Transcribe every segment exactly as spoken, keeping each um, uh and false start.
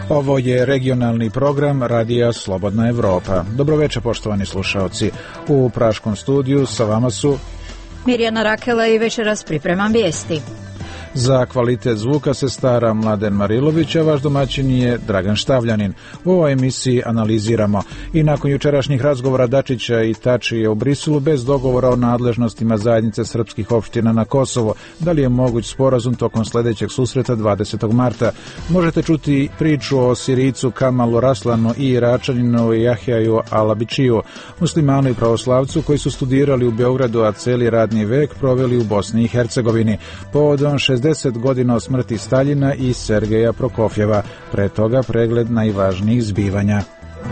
Ovo je regionalni program Radija Slobodna Evropa. Dobroveče, poštovani slušaoci. U praškom studiju sa vama su Mirjana Rakela i večeras pripremam vijesti. Za kvalitet zvuka se stara Mladen Marilović, a vaš domaćin je Dragan Štavljanin. U ovoj emisiji analiziramo i nakon jučerašnjih razgovora Dačića i Tačije u Briselu bez dogovora o nadležnostima zajednice srpskih opština na Kosovo, da li je moguć sporazum tokom sljedećeg susreta dvadesetog marta. Možete čuti priču o Sirijcu Kamalu Raslanu i Iračaninu Jahjaju Alabičiju, muslimanu i pravoslavcu koji su studirali u Beogradu, a celi radni vek proveli u Bosni i Hercegovini. Povodom šezdeset godina od smrti Staljina i Sergeja Prokofjeva. Pre toga pregled najvažnijih zbivanja.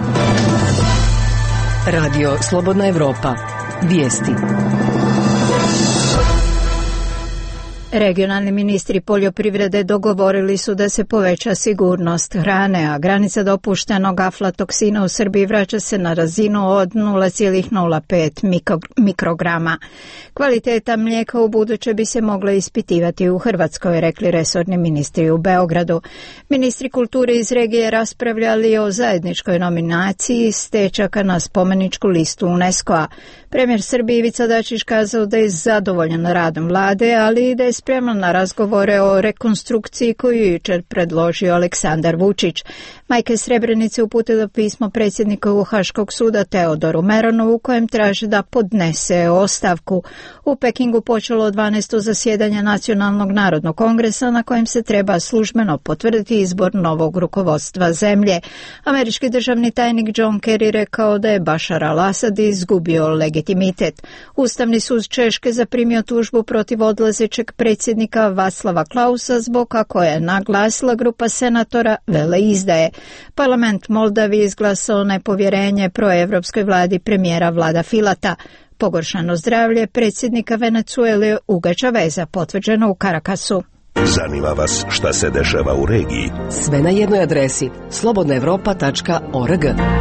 Radio Slobodna Evropa. Vijesti. Regionalni ministri poljoprivrede dogovorili su da se poveća sigurnost hrane, a granica dopuštenog aflatoksina u Srbiji vraća se na razinu od nula zarez nula pet mikrograma. Kvaliteta mlijeka u buduće bi se mogla ispitivati u Hrvatskoj, rekli resorni ministri u Beogradu. Ministri kulture iz regije raspravljali o zajedničkoj nominaciji stečaka na spomeničku listu UNESCO-a. Premijer Srbije Ivica Dačić kazao da je zadovoljan radom vlade, ali i da je spreman na razgovore o rekonstrukciji koju je jučer predložio Aleksandar Vučić. Majke Srebrenice uputila pismo predsjedniku Haškog suda Teodoru Meronu u kojem traže da podnese ostavku. U Pekingu počelo dvanaesto zasjedanje Nacionalnog narodnog kongresa na kojem se treba službeno potvrditi izbor novog rukovodstva zemlje. Američki državni tajnik John Kerry rekao da je Bašar al-Asad izgubio legitimitet. Ustavni sud Češke zaprimio tužbu protiv odlazećeg predsjednika Václava Klausa zbog, kako je naglasila grupa senatora, veleizdaje. Parlament Moldavije izglasao nepovjerenje proevropskoj vladi premijera Vlada Filata. Pogoršano zdravlje predsjednika Venezuele Huga Chaveza potvrđeno u Karakasu. Zanima vas šta se dešava u regiji? Sve na jednoj adresi slobodna evropa tačka org.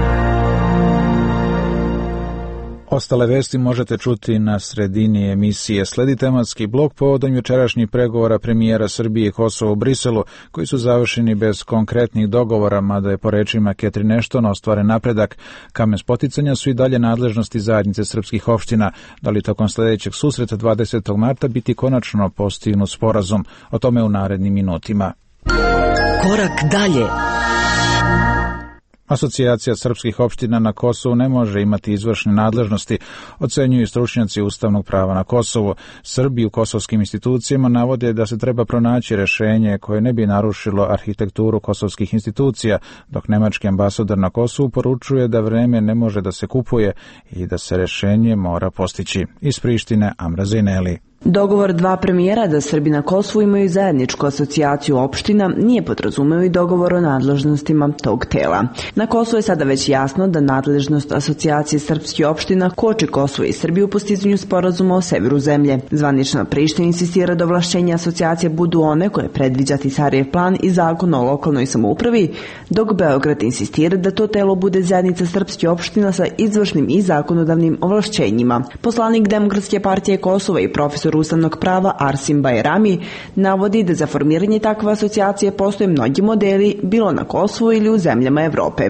Ostale vesti možete čuti na sredini emisije. Sledi tematski blok povodom jučerašnjih pregovora premijera Srbije i Kosova u Briselu, koji su završeni bez konkretnih dogovora, mada je po rečima Catherine Ashton ostvaren napredak. Kamen spoticanja su i dalje nadležnosti zajednice srpskih opština. Da li tokom sljedećeg susreta dvadesetog marta biti konačno postignut sporazum? O tome u narednim minutima. Korak dalje. Asocijacija srpskih opština na Kosovu ne može imati izvršne nadležnosti, ocenjuju stručnjaci ustavnog prava na Kosovu. Srbi u kosovskim institucijama navode da se treba pronaći rješenje koje ne bi narušilo arhitekturu kosovskih institucija, dok nemački ambasador na Kosovu poručuje da vreme ne može da se kupuje i da se rješenje mora postići. Iz Prištine Amra Zineli. Dogovor dva premijera da Srbi na Kosovu imaju zajedničku asocijaciju opština nije podrazumeo i dogovor o nadležnostima tog tela. Na Kosovu je sada već jasno da nadležnost asocijacije srpskih opština koči Kosovo i Srbiju u postizanju sporazuma o severu zemlje. Zvanična Priština insistira da ovlašćenja asocijacije budu one koje predviđa Tisarijev plan i zakon o lokalnoj samoupravi, dok Beograd insistira da to telo bude zajednica srpskih opština sa izvršnim i zakonodavnim ovlašćenjima. Poslanik Demokratske partije Kosova i profesor ustavnog prava Arsim Bajrami navodi da za formiranje takve asocijacije postoje mnogi modeli, bilo na Kosovu ili u zemljama Evrope.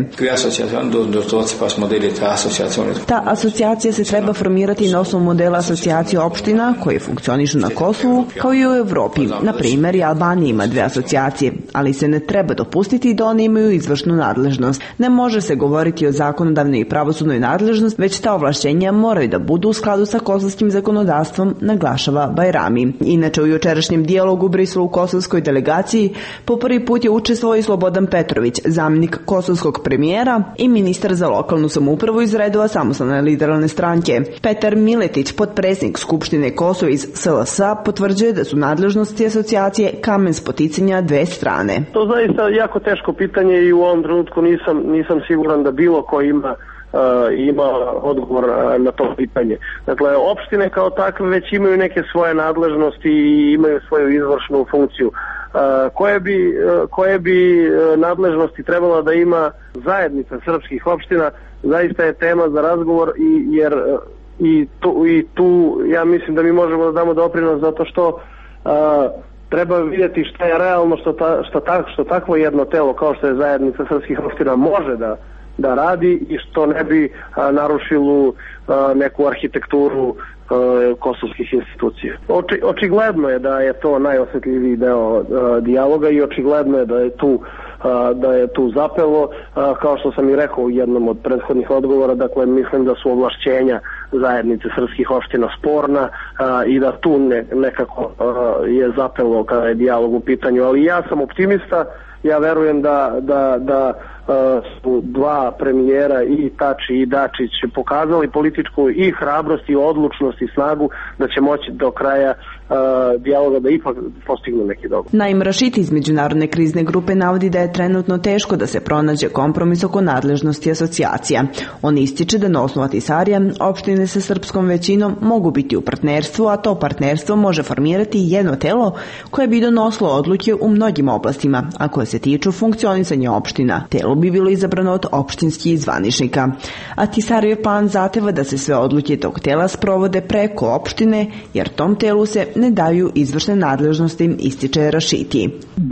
Ta asocijacija se treba formirati na osnovu modela asocijacije opština koje funkcionišu na Kosovu kao i u Evropi. Na primjer, i Albanija ima dve asocijacije, ali se ne treba dopustiti da one imaju izvršnu nadležnost. Ne može se govoriti o zakonodavnoj i pravosudnoj nadležnosti, već ta ovlašćenja moraju da budu u skladu sa kosovskim zakonodavstvom, naglašava Bajrami. Inače, u jučerašnjem dijalogu u Briselu u kosovskoj delegaciji po prvi put je učestvovao i Slobodan Petrović, zamjenik kosovskog premijera i ministar za lokalnu samoupravu iz redova Samostalne liberalne stranke. Petar Miletić, potpredsjednik Skupštine Kosova iz S L S-a, potvrđuje da su nadležnosti asocijacije kamen spoticanja dve strane. To zaista jako teško pitanje i u ovom trenutku nisam, nisam siguran da bilo ko ima Uh, ima odgovor uh, na to pitanje. Dakle, opštine kao takve već imaju neke svoje nadležnosti i imaju svoju izvršnu funkciju. Uh, koje bi, uh, koje bi uh, nadležnosti trebala da ima zajednica srpskih opština, zaista je tema za razgovor i, jer uh, i, tu, i tu ja mislim da mi možemo da damo doprinos zato što uh, treba vidjeti šta je realno, što, ta, što, ta, što takvo jedno telo kao što je zajednica srpskih opština može da, da radi i što ne bi a, narušilo a, neku arhitekturu a, kosovskih institucija. Oči, očigledno je da je to najosjetljiviji deo a, dijaloga i očigledno je da je tu a, da je tu zapelo, a, kao što sam i rekao u jednom od prethodnih odgovora, dakle mislim da su ovlašćenja zajednice srpskih opština sporna a, i da tu ne, nekako a, je zapelo kada je dijalog u pitanju, ali ja sam optimista, ja verujem da, da, da a, su dva premijera i Tači i Dačić pokazali političku i hrabrost i odlučnost i snagu da će moći do kraja a, dijaloga da ipak postignu neki dogovor. Naim Rašiti iz Međunarodne krizne grupe navodi da je trenutno teško da se pronađe kompromis oko nadležnosti asocijacija. On ističe da na osnovu Ahtisarija opštine sa srpskom većinom mogu biti u partnerstvu, a to partnerstvo može formirati jedno telo koje bi donosilo odluke u mnogim oblastima, a koje se tiču funkcionisanja opština. Telo bi bilo izabrano od opštinskih zvaničnika. Ahtisarijev plan zahteva da se sve odluke tog tela sprovode preko opštine, jer tom telu se ne daju izvršne nadležnosti, ističe Rašiti.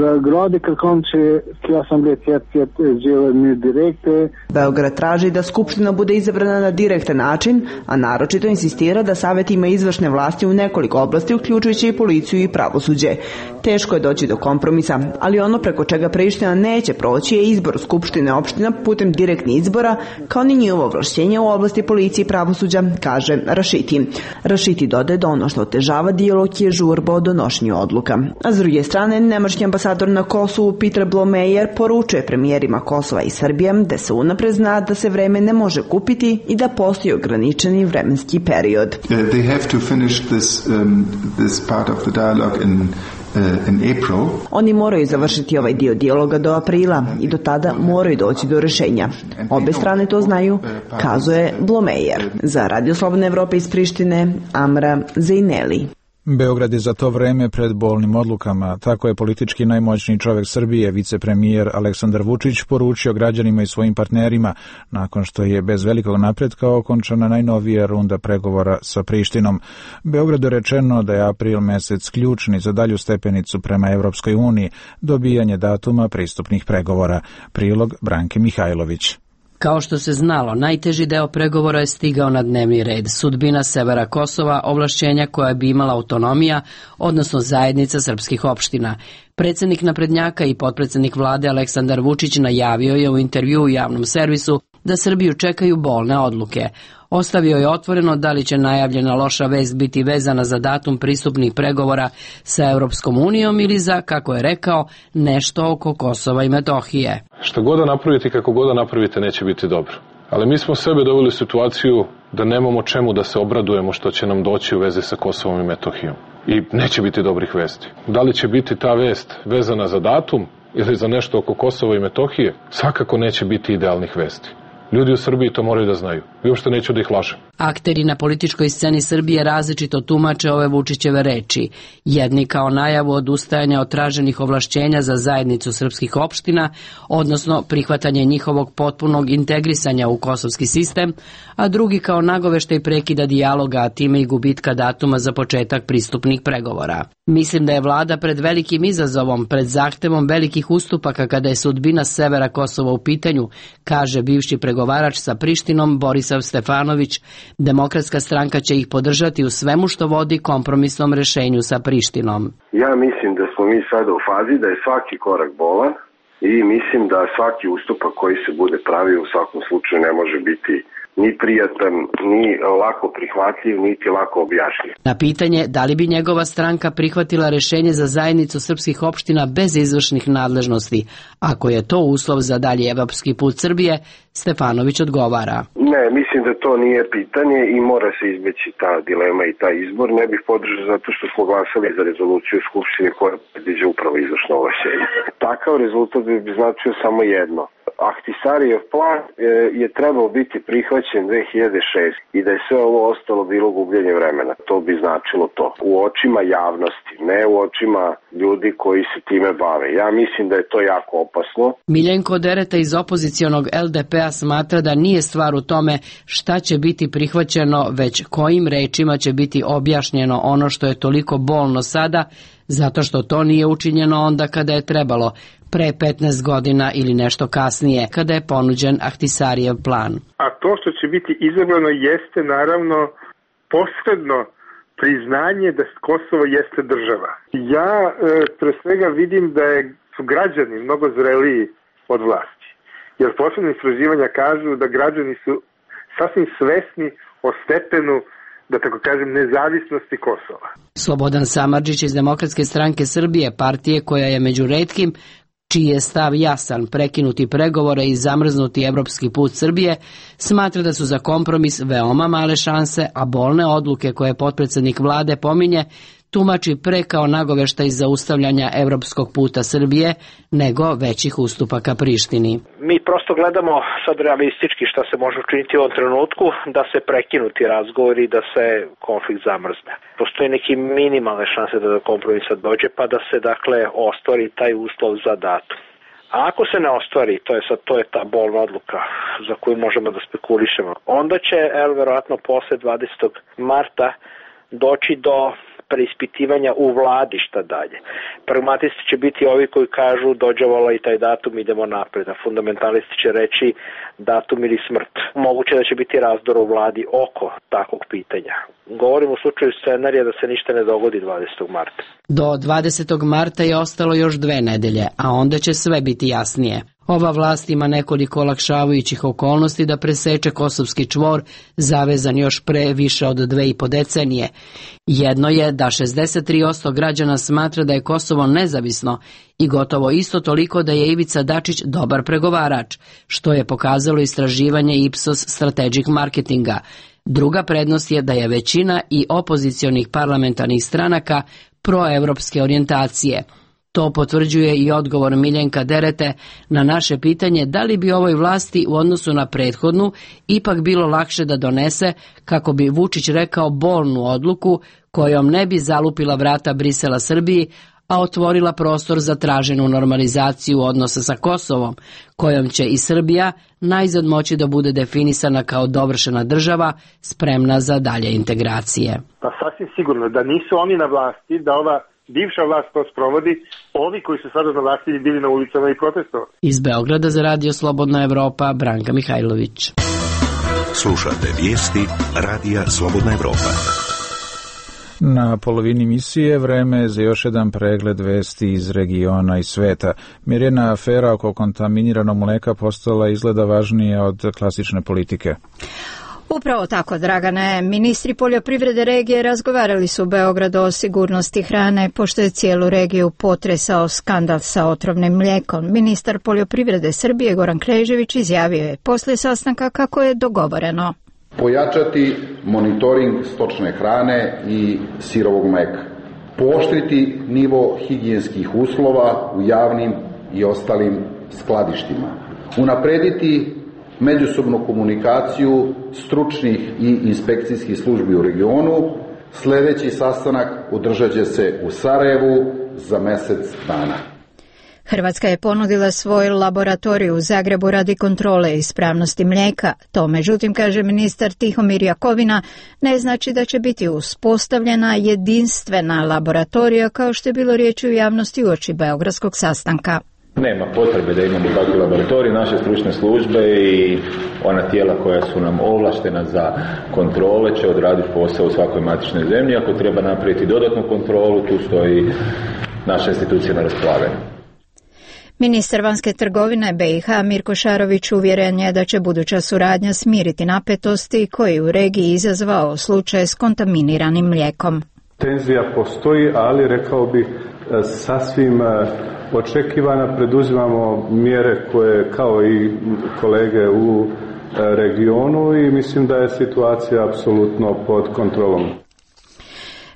Beograd traži da skupština bude izabrana na direktan način, a naročito insistira da Savet ima izvršne vlasti u nekoliko oblasti, uključujući i policiju i pravosuđe. Teško je doći do kompromisa, ali ono preko čega Priština neće proći je izbor skupštine opština putem direktnih izbora, kao ni njihovo ovlašćenje u oblasti policije i pravosuđa, kaže Rašiti. Rašiti dodaje da ono što otežava dijalog je žurba o donošenju odluka. A s druge strane, nemački ambasador na Kosovu Peter Blomeyer poručuje premijerima Kosova i Srbije da se unapred zna da se vreme ne može kupiti i da postoji ograničeni vremenski period. Uh, they have to finish this, um, this part of the dialogue in In April. Oni moraju završiti ovaj dio dijaloga do aprila i do tada moraju doći do rješenja. Obe strane to znaju, kazuje Blomeyer. Za Radio Slobodne Evrope iz Prištine, Amra Zejneli. Beograd je za to vreme pred bolnim odlukama. Tako je politički najmoćniji čovjek Srbije, vicepremijer Aleksandar Vučić, poručio građanima i svojim partnerima nakon što je bez velikog napretka okončana najnovija runda pregovora sa Prištinom. Beogradu je rečeno da je april mesec ključni za dalju stepenicu prema Evropskoj uniji, dobijanje datuma pristupnih pregovora. Prilog Branke Mihajlović. Kao što se znalo, najteži deo pregovora je stigao na dnevni red. Sudbina severa Kosova, ovlašćenja koja bi imala autonomija, odnosno zajednica srpskih opština. Predsjednik naprednjaka i potpredsjednik vlade Aleksandar Vučić najavio je u intervju u javnom servisu da Srbiju čekaju bolne odluke. Ostavio je otvoreno da li će najavljena loša vest biti vezana za datum pristupnih pregovora sa Europskom unijom ili za, kako je rekao, nešto oko Kosova i Metohije. Što god da napravite i kako god da napravite neće biti dobro. Ali mi smo sebe doveli u situaciju da nemamo čemu da se obradujemo što će nam doći u vezi sa Kosovom i Metohijom. I neće biti dobrih vesti. Da li će biti ta vest vezana za datum ili za nešto oko Kosova i Metohije, svakako neće biti idealnih vesti. Ljudi u Srbiji to moraju da znaju. I uopšte neću da ih lažem. Akteri na političkoj sceni Srbije različito tumače ove Vučićeve reči. Jedni kao najavu odustajanja od traženih ovlašćenja za zajednicu srpskih opština, odnosno prihvatanje njihovog potpunog integrisanja u kosovski sistem, a drugi kao nagoveštaj prekida dijaloga, a time i gubitka datuma za početak pristupnih pregovora. Mislim da je vlada pred velikim izazovom, pred zahtevom velikih ustupaka kada je sudbina severa Kosova u pitanju, kaže bivši pregovarač sa Prištinom Borisav Stefanović. Demokratska stranka će ih podržati u svemu što vodi kompromisnom rešenju sa Prištinom. Ja mislim da smo mi sada u fazi da je svaki korak bolan i mislim da svaki ustupak koji se bude pravio u svakom slučaju ne može biti ni prijatan, ni lako prihvatljiv, niti lako objašnjiv. Na pitanje da li bi njegova stranka prihvatila rešenje za zajednicu srpskih opština bez izvršnih nadležnosti, ako je to uslov za dalji evropski put Srbije, Stefanović odgovara. Ne, mislim da to nije pitanje i mora se izbeći ta dilema i taj izbor. Ne bih podržao zato što smo glasali za rezoluciju Skupštine koja predviđa upravo izvršno ovlašćenje. Takav rezultat bi značio samo jedno. Ahtisarijev plan je trebao biti prihvaćen dve hiljade šeste. i da je sve ovo ostalo bilo gubljenje vremena. To bi značilo to. U očima javnosti, ne u očima ljudi koji se time bave. Ja mislim da je to jako opasno. Miljenko Dereta iz opozicionog L D P-a smatra da nije stvar u tome šta će biti prihvaćeno, već kojim rečima će biti objašnjeno ono što je toliko bolno sada, zato što to nije učinjeno onda kada je trebalo, pre petnaest godina ili nešto kasnije, kada je ponuđen Ahtisarijev plan. A to što će biti izabrano jeste naravno posredno priznanje da Kosovo jeste država. Ja e, pre svega vidim da je, su građani mnogo zreliji od vlasti. Jer posebne istraživanja kažu da građani su sasvim svesni o stepenu, da tako kažem, nezavisnosti Kosova. Slobodan Samardžić iz Demokratske stranke Srbije, partije koja je među retkim čiji je stav jasan, prekinuti pregovore i zamrznuti evropski put Srbije, smatra da su za kompromis veoma male šanse, a bolne odluke koje potpredsednik vlade pominje tumači pre kao nagoveštaj zaustavljanja evropskog puta Srbije nego većih ustupaka Prištini. Mi prosto gledamo sad realistički šta se može učiniti u ovom trenutku, da se prekinu ti razgovori i da se konflikt zamrzne. Postoji neki minimalne šanse da do kompromisa dođe, pa da se dakle ostvari taj uslov za datum. A ako se ne ostvari, to je sad to je ta bolna odluka za koju možemo da spekulišemo, onda će el verovatno posle dvadesetog marta doći do preispitivanja u vladi šta dalje. Pragmatisti će biti ovi koji kažu dođe vola i taj datum, idemo napred, a fundamentalisti će reći datum ili smrt. Moguće da će biti razdor u vladi oko takvog pitanja. Govorim u slučaju scenarija da se ništa ne dogodi dvadesetog marta. Do dvadesetog marta je ostalo još dve nedelje, a onda će sve biti jasnije. Ova vlast ima nekoliko olakšavajućih okolnosti da preseče kosovski čvor, zavezan još pre više od dve i po decenije. Jedno je da šezdeset tri posto građana smatra da je Kosovo nezavisno i gotovo isto toliko da je Ivica Dačić dobar pregovarač, što je pokazalo istraživanje Ipsos Strategic Marketinga. Druga prednost je da je većina i opozicionih parlamentarnih stranaka proevropske orijentacije. To potvrđuje i odgovor Miljenka Derete na naše pitanje da li bi ovoj vlasti u odnosu na prethodnu ipak bilo lakše da donese, kako bi Vučić rekao, bolnu odluku kojom ne bi zalupila vrata Brisela Srbiji, a otvorila prostor za traženu normalizaciju odnosa sa Kosovom, kojom će i Srbija najzad moći da bude definisana kao dovršena država spremna za dalje integracije. Pa sasvim sigurno da nisu oni na vlasti, da ova bivša vlast to sprovodi, ovi koji su sada na vlasti bili na ulicama i protestovali. Iz Beograda za Radio Slobodna Evropa, Branka Mihajlović. Slušate vijesti Radija Slobodna Evropa. Na polovini misije vreme za još jedan pregled vesti iz regiona i sveta. Mirjana, afera oko kontaminiranog mleka postala izgleda važnija od klasične politike. Upravo tako, Dragane. Ministri poljoprivrede regije razgovarali su u Beogradu o sigurnosti hrane, pošto je cijelu regiju potresao skandal sa otrovnim mlijekom. Ministar poljoprivrede Srbije Goran Knežević izjavio je poslije sastanka kako je dogovoreno. Pojačati monitoring stočne hrane i sirovog mleka. Pooštriti nivo higijenskih uslova u javnim i ostalim skladištima. Unaprediti međusobnu komunikaciju stručnih i inspekcijskih službi u regionu. Sljedeći sastanak održat će se u Sarajevu za mjesec dana. Hrvatska je ponudila svoj laboratorij u Zagrebu radi kontrole ispravnosti mlijeka. To, međutim, kaže ministar Tihomir Jakovina, ne znači da će biti uspostavljena jedinstvena laboratorija kao što je bilo riječi u javnosti uoči beogradskog sastanka. Nema potrebe da imamo takvi laboratorij, naše stručne službe i ona tijela koja su nam ovlaštena za kontrole će odraditi posao u svakoj matičnoj zemlji. Ako treba napraviti dodatnu kontrolu, tu stoji naša institucija na raspolaganju. Ministar vanjske trgovine B i H Mirko Šarović uvjeren je da će buduća suradnja smiriti napetosti koji u regiji izazvao slučaj s kontaminiranim mlijekom. Tenzija postoji, ali rekao bih sasvim očekivana. Preduzimamo mjere koje kao i kolege u regionu i mislim da je situacija apsolutno pod kontrolom.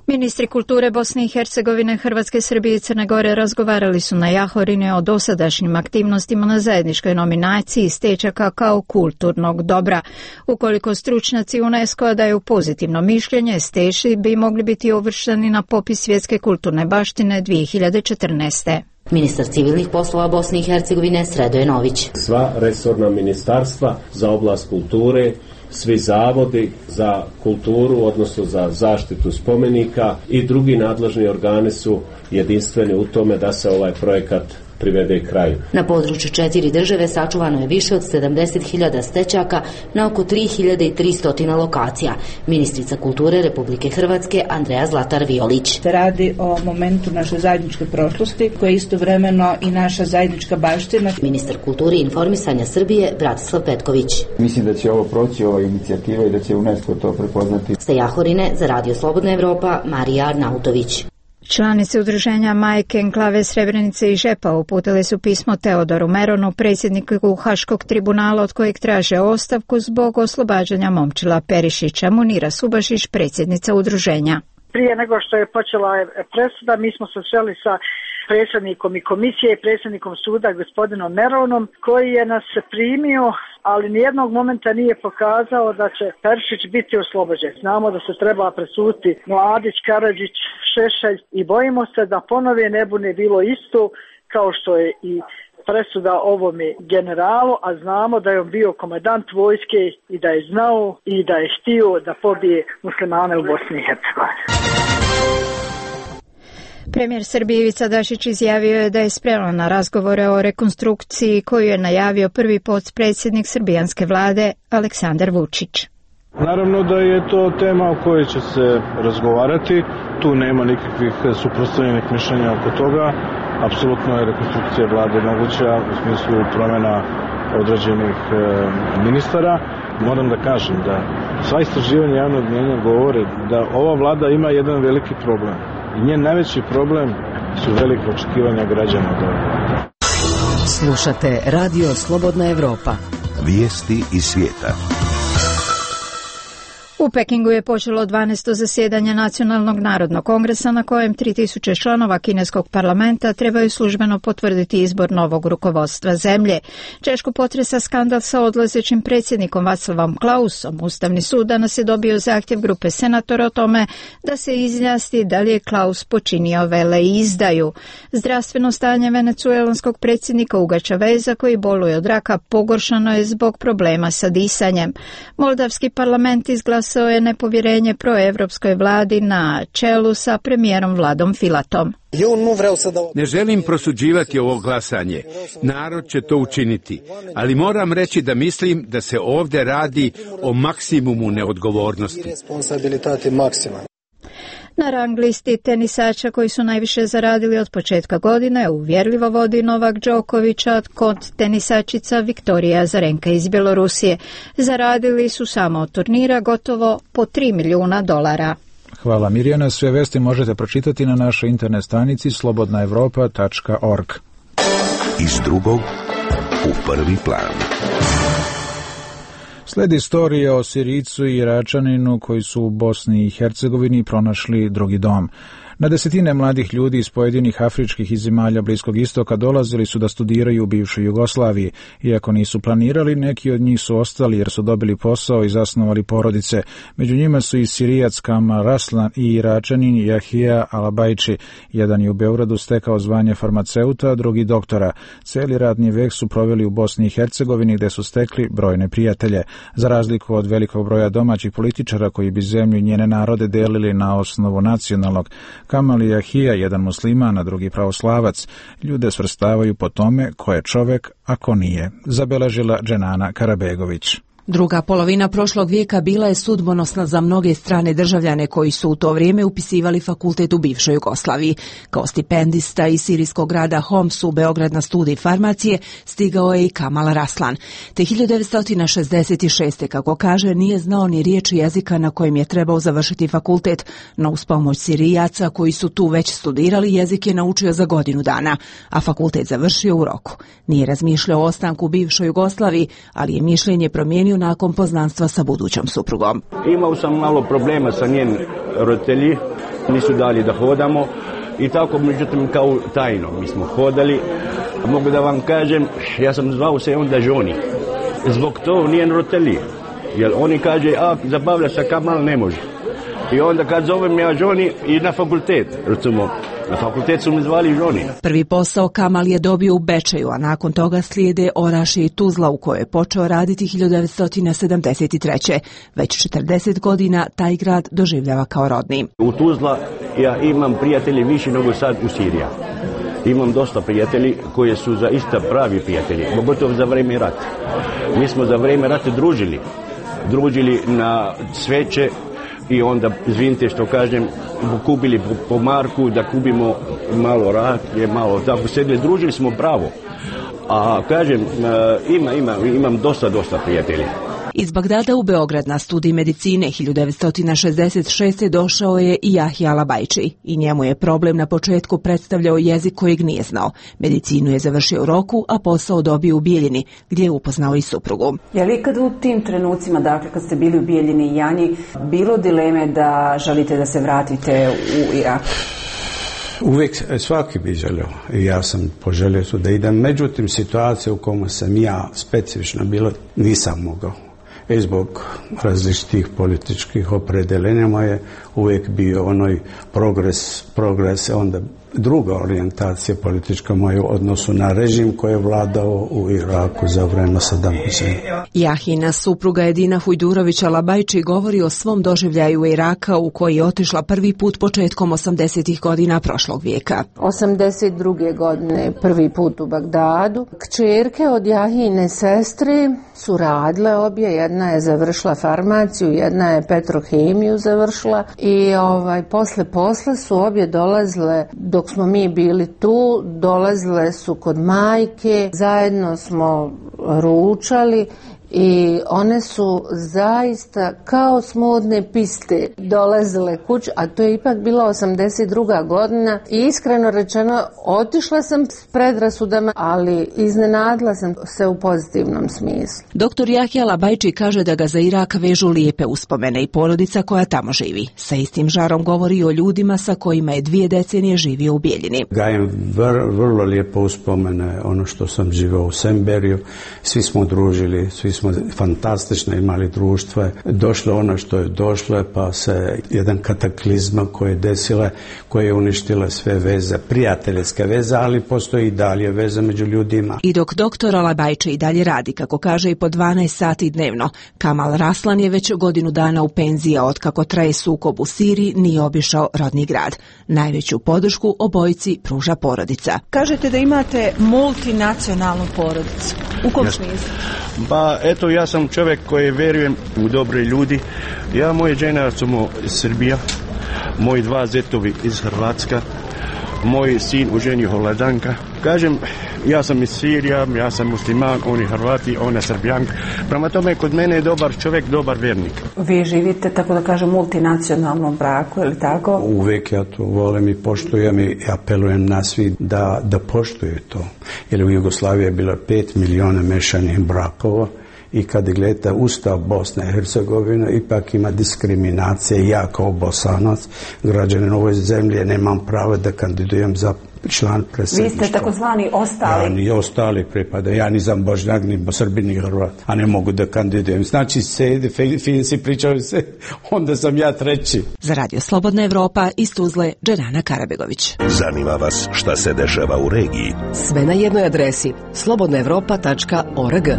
Ministri kulture Bosne i Hercegovine, Hrvatske, Srbije i Crne Gore razgovarali su na Jahorini o dosadašnjim aktivnostima na zajedničkoj nominaciji stečaka kao kulturnog dobra. Ukoliko stručnjaci UNESCO daju pozitivno mišljenje, steši bi mogli biti uvršteni na popis svjetske kulturne baštine dvije hiljade četrnaeste. Ministar civilnih poslova Bosne i Hercegovine Sredoje Nović. Sva resorna ministarstva za oblast kulture, svi zavodi za kulturu, odnosno za zaštitu spomenika i drugi nadležni organi su jedinstveni u tome da se ovaj projekat privede kraju. Na području četiri države sačuvano je više od sedamdeset hiljada stečaka na oko tri hiljade tristo lokacija. Ministrica kulture Republike Hrvatske Andreja Zlatar Violić. Se radi o momentu naše zajedničke prošlosti koja je istovremeno i naša zajednička baština. Ministar kulture i informisanja Srbije Bratislav Petković. Mislim da će ovo proći, ova inicijativa, i da će UNESCO to prepoznati. Sa Jahorine za Radio Slobodna Evropa Marija Arnautović. Članice udruženja Majke Enklave Srebrenice i Žepa uputile su pismo Teodoru Meronu, predsjedniku Haškog tribunala, od kojeg traže ostavku zbog oslobađanja Momčila Perišića. Munira Subašić, predsjednica udruženja. Prije nego što je počela presuda, mi smo se sreli sa predsjednikom i komisije i predsjednikom suda gospodinom Meronom, koji je nas primio, ali nijednog momenta nije pokazao da će Perišić biti oslobođen. Znamo da se treba presuditi Mladić, Karadžić, Šešelj i bojimo se da ponove ne bude bilo isto kao što je i presuda ovome generalu, a znamo da je on bio komandant vojske i da je znao i da je htio da pobije muslimane u Bosni i Hercegovini. Premijer Srbije Ivica Dačić izjavio je da je spreman na razgovore o rekonstrukciji koju je najavio prvi potpredsjednik srbijanske vlade Aleksandar Vučić. Naravno da je to tema o kojoj će se razgovarati, tu nema nikakvih suprotstavljenih mišljenja oko toga. Apsolutno je rekonstrukcija vlade moguća u smislu promjena određenih e, ministara. Moram da kažem da sva istraživanja javnog mnijenja govore da ova vlada ima jedan veliki problem. I njen najveći problem su velike očekivanja građana od ove vlade. Slušate Radio Slobodna Evropa. Vijesti iz svijeta. U Pekingu je počelo dvanaesto zasjedanje Nacionalnog narodnog kongresa na kojem tri tisuće članova kineskog parlamenta trebaju službeno potvrditi izbor novog rukovodstva zemlje. Češku potresa skandal sa odlazećim predsjednikom Václavom Klausom. Ustavni sud danas je dobio zahtjev grupe senatora o tome da se izjasni da li je Klaus počinio veleizdaju. Zdravstveno stanje venecuelanskog predsjednika Huga Chaveza, koji boluje od raka, pogoršano je zbog problema sa disanjem. Moldavski parlament izglasao je nepovjerenje proevropskoj vladi na čelu sa premijerom Vladom Filatom. Ne želim prosuđivati ovo glasanje. Narod će to učiniti. Ali moram reći da mislim da se ovdje radi o maksimumu neodgovornosti. Na rang listi tenisača koji su najviše zaradili od početka godine uvjerljivo vodi Novak Đoković, a kod tenisačica Viktorija Azarenka iz Bjelorusije. Zaradili su samo od turnira gotovo po tri milijuna dolara. Hvala Mirjana, sve vesti možete pročitati na našoj internet stranici slobodna evropa tačka org. Iz drugog u prvi plan. Sledi istorija o Sirijcu i Iračaninu koji su u Bosni i Hercegovini pronašli drugi dom. Na desetine mladih ljudi iz pojedinih afričkih i zemalja Bliskog istoka dolazili su da studiraju u bivšoj Jugoslaviji. Iako nisu planirali, neki od njih su ostali jer su dobili posao i zasnovali porodice. Među njima su i Sirijac Kamal Raslan i Iračanin Jahija Alabajči. Jedan je u Beogradu stekao zvanje farmaceuta, drugi doktora. Celi radni vek su proveli u Bosni i Hercegovini gde su stekli brojne prijatelje. Za razliku od velikog broja domaćih političara koji bi zemlju i njene narode delili na osnovu nacionalnog, Kamal Jahija, jedan musliman, a drugi pravoslavac, ljude svrstavaju po tome ko je čovek, a ko nije, zabeležila Dženana Karabegović. Druga polovina prošlog vijeka bila je sudbonosna za mnoge strane državljane koji su u to vrijeme upisivali fakultet u bivšoj Jugoslaviji. Kao stipendista iz sirijskog grada Homs u Beograd na studij farmacije stigao je i Kamal Raslan. Te hiljadu devetsto šezdeset šeste. kako kaže, nije znao ni riječi jezika na kojem je trebao završiti fakultet, no uz pomoć Sirijaca koji su tu već studirali, jezik je naučio za godinu dana, a fakultet završio u roku. Nije razmišljao o ostanku u bivšoj Jugoslaviji, ali je mišljenje promijenio nakon poznanstva sa budućom suprugom. Imao sam malo problema sa njen roditelji nisu dali da hodamo i tako, međutim, kao tajno mi smo hodali. Mogu da vam kažem, ja sam zvao se onda Žoni. Zbog to nije roditelji. Jer oni kaže, a zabavlja se Kamal, ne može. I onda kad zovem ja Žoni i na fakultet, recimo, na fakultet su mi zvali Žoni. Prvi posao Kamal je dobio u Bečeju, a nakon toga slijede Orašje i Tuzla, u kojoj je počeo raditi hiljadu devetsto sedamdeset treće. Već četrdeset godina taj grad doživljava kao rodni. U Tuzla ja imam prijatelji više nego sad u Siriji. Imam dosta prijatelji koji su za ista pravi prijatelji, pogotovo za vrijeme rata. Mi smo za vrijeme rata družili, družili na sveće i onda, izvinite što kažem, kupili po, po marku da kupimo malo rakije, malo tako sedli, družili smo pravo. A kažem, ima, ima, imam dosta, dosta prijatelji. Iz Bagdada u Beograd na studij medicine hiljadu devetsto šezdeset šeste. došao je i Jahja Labajči i njemu je problem na početku predstavljao jezik kojeg nije znao. Medicinu je završio u Roku, a posao dobio u Bijeljini, gdje je upoznao i suprugu. Je li kad u tim trenucima, dakle kad ste bili u Bijeljini i Jani, bilo dileme da želite da se vratite u Irak? Uvijek svaki bi želio i ja sam poželio su da idem, međutim situacija u kojoj sam ja specifično bilo nisam mogao. I zbog različitih političkih opredeljenja moje uvijek bio onoj progres, progres, onda druga orijentacija politička moja u odnosu na režim koji je vladao u Iraku za vreme Sadama Huseina. Jahina supruga Edina Hujdurovića Labajči govori o svom doživljaju Iraka u koji je otišla prvi put početkom osamdesetih godina prošlog vijeka. osamdeset druge godine prvi put u Bagdadu. Kćerke od Jahine sestre su radile obje, jedna je završila farmaciju, jedna je petrohemiju završila i ovaj posle posle su obje dolazile, dok smo mi bili tu, dolazile su kod majke, zajedno smo ručali i one su zaista kao smodne piste dolazile kući, a to je ipak bila osamdeset druga godina i iskreno rečeno otišla sam s predrasudama, ali iznenadila sam se u pozitivnom smislu. Doktor Jahja Labajči kaže da ga za Irak vežu lijepe uspomene i porodica koja tamo živi. Sa istim žarom govori o ljudima sa kojima je dvije decenije živio u Bijeljini. Gajem vr, vrlo lijepo uspomene ono što sam živio u Semberiju, svi smo družili, svi smo fantastično imali društvo, došlo ono što je došlo, pa se jedan kataklizma koji je desila, koji je uništila sve veze, prijateljske veze, ali postoji i dalje veze među ljudima. I dok doktor Labajči i dalje radi, kako kaže, i po dvanaest sati dnevno, Kamal Raslan je već godinu dana u penziji, a otkako traje sukob u Siriji nije obišao rodni grad. Najveću podršku obojici pruža porodica. Kažete da imate multinacionalnu porodicu. U kom smislu? Pa eto, ja sam čovjek koji vjerujem u dobre ljudi. Ja, moje žena smo iz Srbija, moji dva zetovi iz Hrvatska, moj sin u ženi Holandanka. Kažem, ja sam iz Sirija, ja sam musliman, oni Hrvati, ona Srbijanka. Prema tome, kod mene je dobar čovjek, dobar vjernik. Vi živite, tako da kažem, multinacionalnom braku, ili tako? Uvijek ja to volim i poštujem i apelujem na svi da, da poštuje to. Jer u Jugoslaviji je bilo pet milijuna mešanih brakova. I kad gleda Ustav Bosne i Hercegovine, ipak ima diskriminacije. Ja kao Bosanac, građanin ove zemlje, nemam pravo da kandidujem za član predsjedništva. Vi ste takozvani ostali. Ja ni ostali pripada. Ja nisam Bošnjak, ni Srbin, ni Hrvat, a ne mogu da kandidujem. Znači, sedi, finci pričaju se, onda sam ja treći. Za Radio Slobodna Evropa iz Tuzle, Džerana Karabegović. Zanima vas šta se dešava u regiji? Sve na jednoj adresi slobodna evropa tačka org.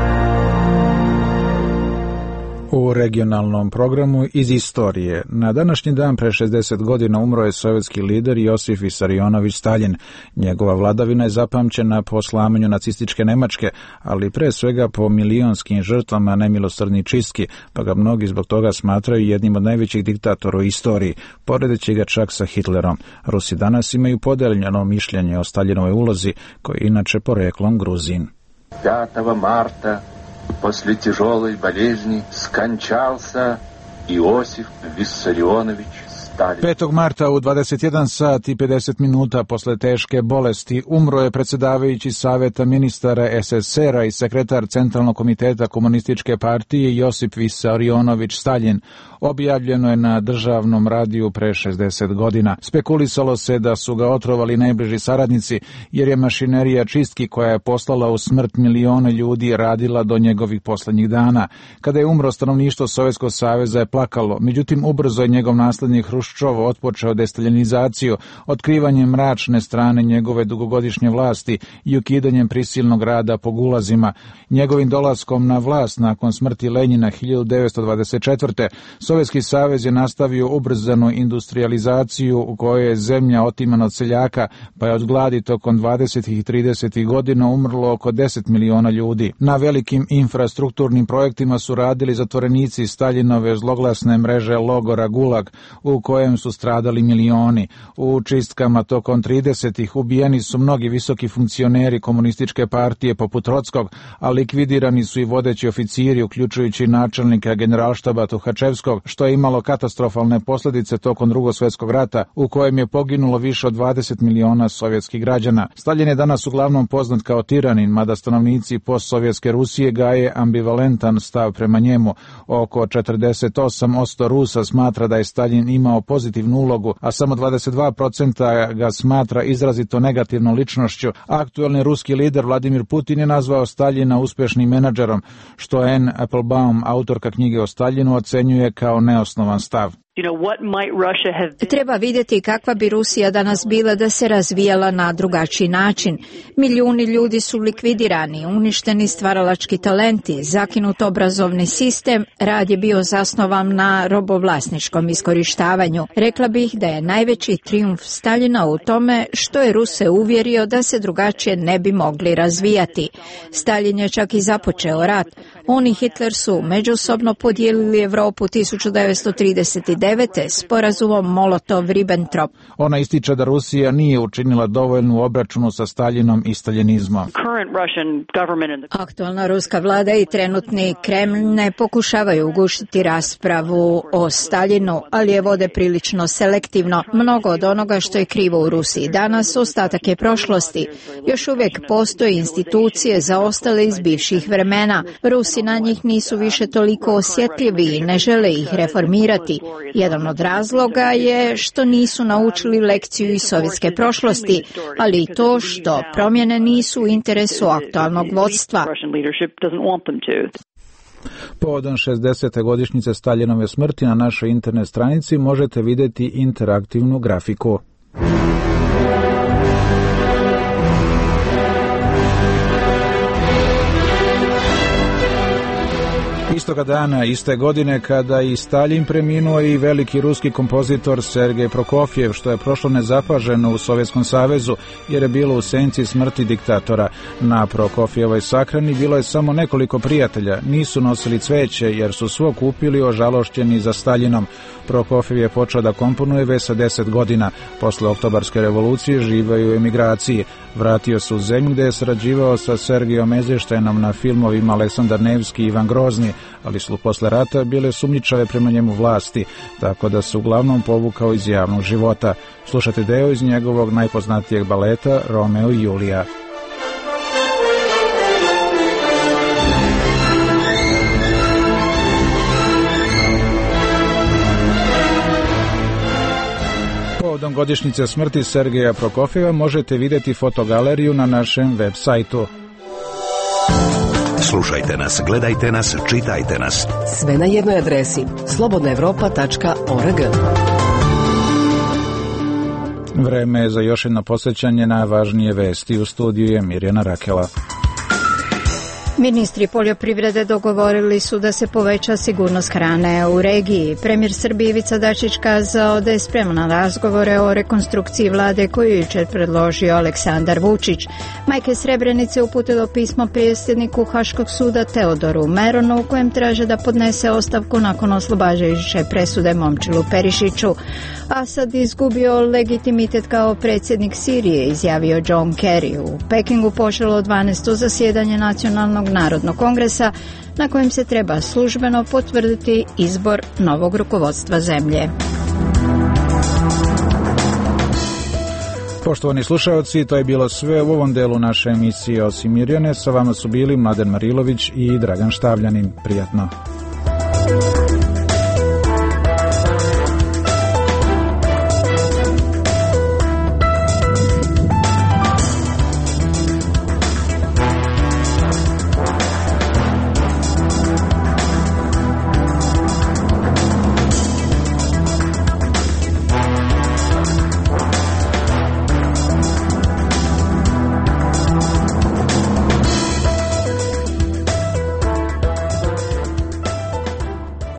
U regionalnom programu iz istorije. Na današnji dan pre šezdeset godina umro je sovjetski lider Josif Visarionović Staljin. Njegova vladavina je zapamćena po slamanju nacističke Nemačke, ali pre svega po milionskim žrtvama nemilosrdni čistki, pa ga mnogi zbog toga smatraju jednim od najvećih diktatora u istoriji, poredeći ga čak sa Hitlerom. Rusi danas imaju podeljeno mišljenje o Staljinovoj ulozi, koji je inače poreklom Gruzin. petog marta после тяжелой болезни скончался Иосиф Виссарионович Сталин. petog marta u dvadeset jedan sat i pedeset minuta posle teške bolesti umro je predsjedavajući Saveta ministara es es er a i sekretar Centralnog komiteta Komunističke partije Josip Visarionović Staljin. Objavljeno je na državnom radiju pre šezdeset godina. Spekulisalo se da su ga otrovali najbliži saradnici, jer je mašinerija čistki koja je poslala u smrt milione ljudi radila do njegovih poslednjih dana. Kada je umro, stanovništvo Sovjetskog saveza je plakalo, međutim ubrzo je njegov naslednik Hruščov otpočeo destaljinizaciju, otkrivanjem mračne strane njegove dugogodišnje vlasti i ukidanjem prisilnog rada po gulazima. Njegovim dolaskom na vlast nakon smrti Lenjina hiljadu devetsto dvadeset četvrte. Sovjetski savez je nastavio ubrzanu industrializaciju u kojoj je zemlja otimana od seljaka, pa je od gladi tokom dvadesetih i tridesetih godina umrlo oko deset miliona ljudi. Na velikim infrastrukturnim projektima su radili zatvorenici Staljinove zloglasne mreže logora Gulag, u kojem su stradali milioni. U čistkama tokom tridesetih ubijeni su mnogi visoki funkcioneri komunističke partije poput Trockog, a likvidirani su i vodeći oficiri, uključujući načelnika generalštaba Tuhačevskog, što je imalo katastrofalne posljedice tokom Drugog svjetskog rata, u kojem je poginulo više od dvadeset miliona sovjetskih građana. Stalin je danas uglavnom poznat kao tiranin, mada stanovnici postsovjetske Rusije gaje ambivalentan stav prema njemu. Oko četrdeset osam posto Rusa smatra da je Stalin imao pozitivnu ulogu, a samo dvadeset dva posto ga smatra izrazito negativnom ličnošću. Aktuelni ruski lider Vladimir Putin je nazvao Staljina uspješnim menadžerom, što Anne Applebaum, autorka knjige o Staljinu, ocenjuje kao neosnovan stav. Treba vidjeti kakva bi Rusija danas bila da se razvijala na drugačiji način. Milijuni ljudi su likvidirani, uništeni stvaralački talenti, zakinut obrazovni sistem, rad je bio zasnovan na robovlasničkom iskorištavanju. Rekla bih da je najveći trijumf Staljina u tome što je Ruse uvjerio da se drugačije ne bi mogli razvijati. Stalin je čak i započeo rat. On i Hitler su međusobno podijelili Europu tisuću devetsto trideset devete sporazumom Molotov-Ribbentrop. Ona ističe da Rusija nije učinila dovoljnu obračunu sa Staljinom i staljinizmom. Aktualna ruska vlada i trenutni Kremlj ne pokušavaju ugušiti raspravu o Staljinu, ali je vode prilično selektivno. Mnogo od onoga što je krivo u Rusiji danas ostatak je prošlosti. Još uvijek postoje institucije zaostale iz bivših vremena. Rusi na njih nisu više toliko osjetljivi i ne žele ih reformirati. Jedan od razloga je što nisu naučili lekciju iz sovjetske prošlosti, ali i to što promjene nisu u interesu aktualnog vodstva. Povodom šezdesete godišnjice Staljinove smrti na našoj internet stranici možete vidjeti interaktivnu grafiku. Istoga dana, iste godine, kada i Staljin preminuo i veliki ruski kompozitor Sergej Prokofjev, što je prošlo nezapaženo u Sovjetskom savezu, jer je bilo u senci smrti diktatora. Na Prokofjevoj sahrani bilo je samo nekoliko prijatelja, nisu nosili cveće jer su svo kupili ožalošćeni za Staljinom. Prokofjev je počeo da komponuje već sa deset godina. Posle Oktobarske revolucije živeo je u emigraciji. Vratio se u zemlju gde je sarađivao sa Sergijom Eizensteinom na filmovima Aleksandar Nevski i Ivan Grozni, ali su posle rata bile sumnjičave prema njemu vlasti, tako da se uglavnom povukao iz javnog života. Slušate deo iz njegovog najpoznatijeg baleta Romeo i Julija. Povodom godišnjice smrti Sergeja Prokofjeva možete vidjeti fotogaleriju na našem web sajtu. Slušajte nas, gledajte nas, čitajte nas. Sve na jednoj adresi slobodna evropa tačka org. Vreme je za još jedno posjećanje najvažnije vesti. U studiju je Mirjana Rakela. Ministri poljoprivrede dogovorili su da se poveća sigurnost hrane u regiji. Premijer Srbije Ivica Dačić kazao da je spreman na razgovore o rekonstrukciji vlade koju je jučer predložio Aleksandar Vučić. Majke Srebrenice uputilo pismo predsjedniku Haškog suda Teodoru Meronu u kojem traže da podnese ostavku nakon oslobađajuće presude Momčilu Perišiću. Asad izgubio legitimitet kao predsjednik Sirije, izjavio John Kerry. U Pekingu počelo dvanaesto zasjedanje Nacionalnog narodnog kongresa na kojem se treba službeno potvrditi izbor novog rukovodstva zemlje. Poštovani slušalci, to je bilo sve u ovom delu naše emisije Osim Mirjane. Sa vama su bili Mladen Marilović i Dragan Štavljanin. Prijatno.